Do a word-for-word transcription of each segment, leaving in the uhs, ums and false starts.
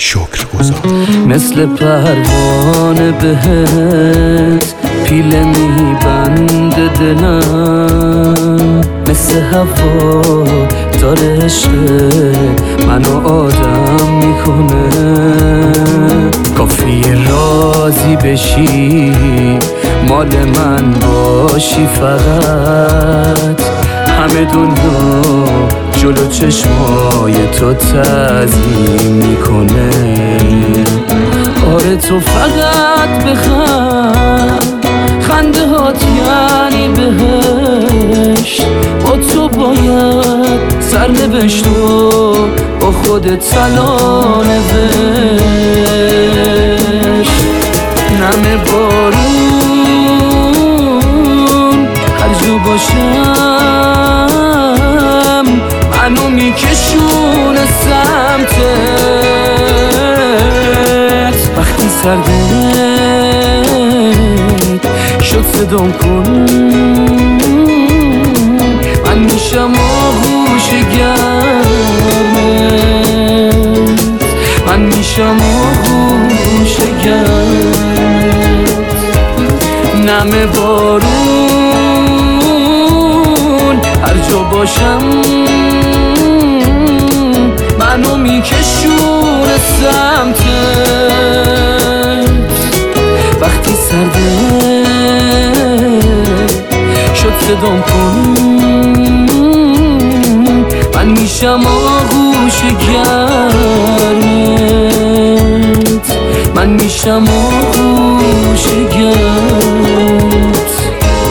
شکرگزار. مثل پروانه بهت پیله میبنده دلم، مثل هوا داره عشق منو آدم میکنه. کافی راضی بشی مال من باشی فقط، همه دنیا جلو چشمای تو تعظیم میکنه. آره تو فقط بخند، خنده هات یعنی بهشت، با تو باید سرنوشت رو با خودت سلا نوشت. نم بارون هر جو باشم منو میکشونه سمتت. وقتی سردت شد صدام کن، من میشم آغوش گرمت، من میشم آغوش گرمت. نم بارون هر جا باشم منو میکشونه سمتت. وقتی سردت شد صدام کن، من میشم آغوش گرمت، من میشم آغوش گرمت.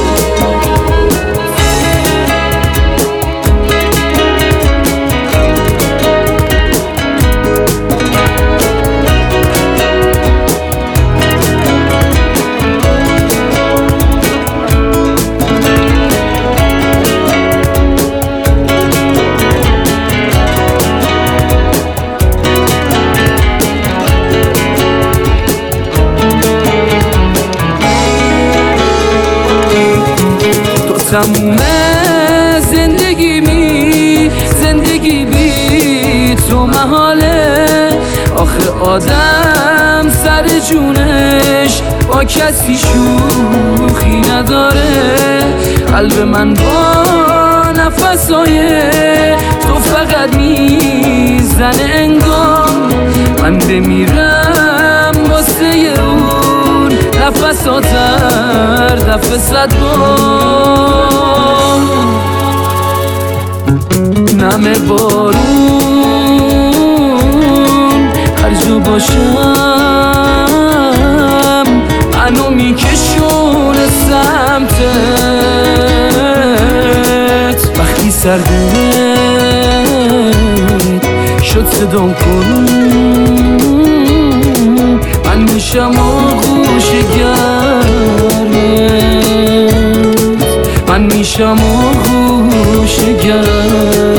تموم زندگی می زندگی بی تو محاله. آخه آدم سر جونش با کسی شوخی نداره. قلب من با نفسای تو فقط میزنه انگار من بمیرم واسه اون نفساتر دفعه صد بار. نم بارون هر جو باشم منو میکشونه سمتت. وقتی سردت شد صدام کن، من میشم آغوش گرمت، من میشم آغوش گرمت.